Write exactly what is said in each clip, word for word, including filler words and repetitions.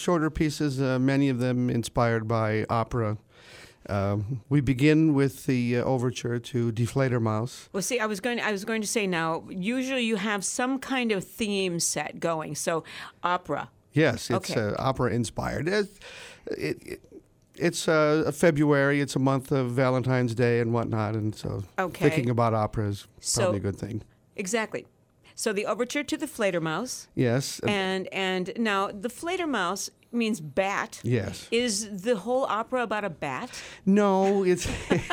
shorter pieces, uh, many of them inspired by opera. Um, we begin with the uh, overture to Die Fledermaus. Well, see, I was going. I was going to say now. Usually, you have some kind of theme set going. So, opera. Yes, it's Okay. uh, opera inspired. It, it, it, it's uh, February. It's a month of Valentine's Day and whatnot, and so Okay. thinking about opera is So- probably a good thing. Exactly. So the overture to the Fledermaus, Yes. uh, and and now the Fledermaus means bat. Yes. Is the whole opera about a bat? No, it's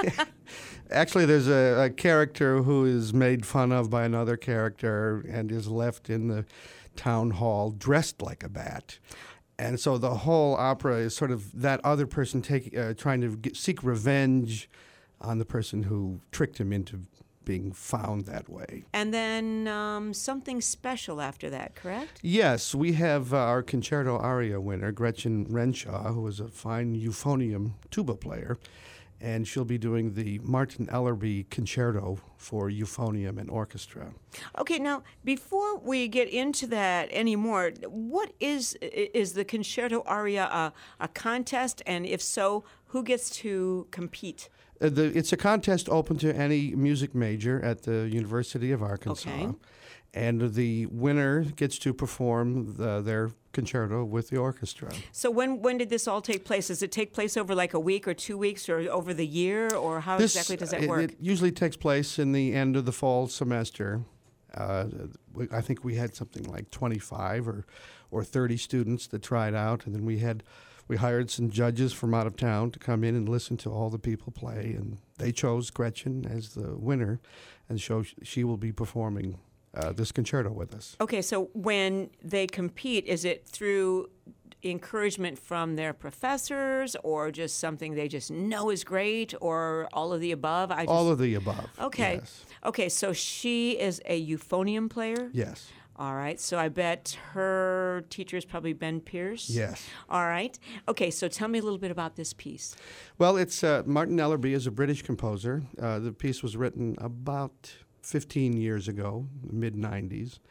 actually there's a, a character who is made fun of by another character and is left in the town hall dressed like a bat. And so the whole opera is sort of that other person taking, uh, trying to get, seek revenge on the person who tricked him into being found that way. And then um, something special after that, correct? Yes, we have uh, our concerto aria winner, Gretchen Renshaw, who is a fine euphonium tuba player, and she'll be doing the Martin Ellerby concerto for euphonium and orchestra. Okay, now before we get into that anymore, what is is the concerto aria a, a contest? And if so, who gets to compete? Uh, the, it's a contest open to any music major at the University of Arkansas. Okay. And the winner gets to perform the, their concerto with the orchestra. So when when did this all take place? Does it take place over like a week or two weeks or over the year, or how This, exactly does that it, work? It usually takes place in the end of the fall semester. Uh, we, I think we had something like twenty-five or, or thirty students that tried out, and then we had we hired some judges from out of town to come in and listen to all the people play, and they chose Gretchen as the winner, and so she will be performing uh, this concerto with us. Okay, so when they compete, is it through encouragement from their professors, or just something they just know is great, or all of the above? I just, All of the above. Okay. Yes. Okay, so she is a euphonium player? Yes. All right, so I bet her teacher is probably Ben Pierce? Yes. All right. Okay, so tell me a little bit about this piece. Well, it's uh, Martin Ellerby is a British composer. Uh, the piece was written about fifteen years ago, mid nineties,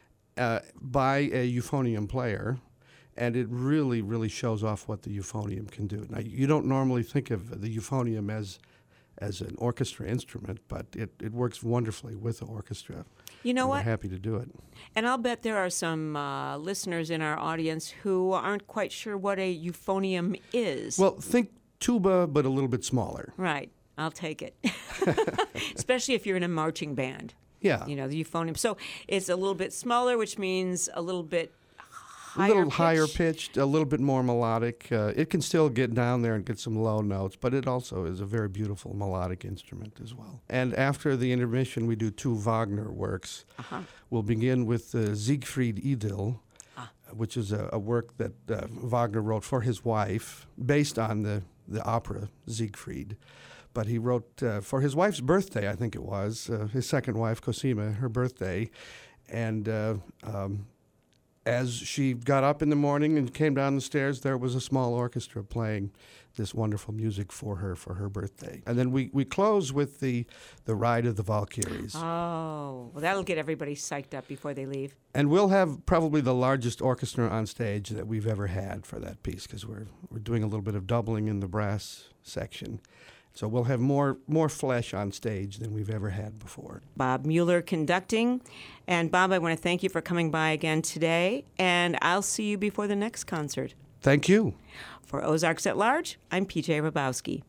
uh, by a euphonium player, and it really, really shows off what the euphonium can do. Now, you don't normally think of the euphonium as as an orchestra instrument, but it, it works wonderfully with the orchestra. You know and what? We're happy to do it. And I'll bet there are some uh, listeners in our audience who aren't quite sure what a euphonium is. Well, think tuba, but a little bit smaller. Right. I'll take it. Especially if you're in a marching band. Yeah. You know, the euphonium. So it's a little bit smaller, which means a little bit A higher little higher pitch. pitched, a little bit more melodic. Uh, it can still get down there and get some low notes, but it also is a very beautiful melodic instrument as well. And after the intermission, we do two Wagner works. Uh-huh. We'll begin with uh, Siegfried Idyll, Ah. which is a, a work that uh, Wagner wrote for his wife, based on the, the opera Siegfried. But he wrote uh, for his wife's birthday, I think it was, uh, his second wife, Cosima, her birthday. And uh, um, as she got up in the morning and came down the stairs, there was a small orchestra playing this wonderful music for her for her birthday. And then we, we close with the, the Ride of the Valkyries. Oh, well, that'll get everybody psyched up before they leave. And we'll have probably the largest orchestra on stage that we've ever had for that piece, because we're, we're doing a little bit of doubling in the brass section. So we'll have more more flesh on stage than we've ever had before. Bob Mueller conducting. And Bob, I want to thank you for coming by again today, and I'll see you before the next concert. Thank you. For Ozarks at Large, I'm P J Rabowski.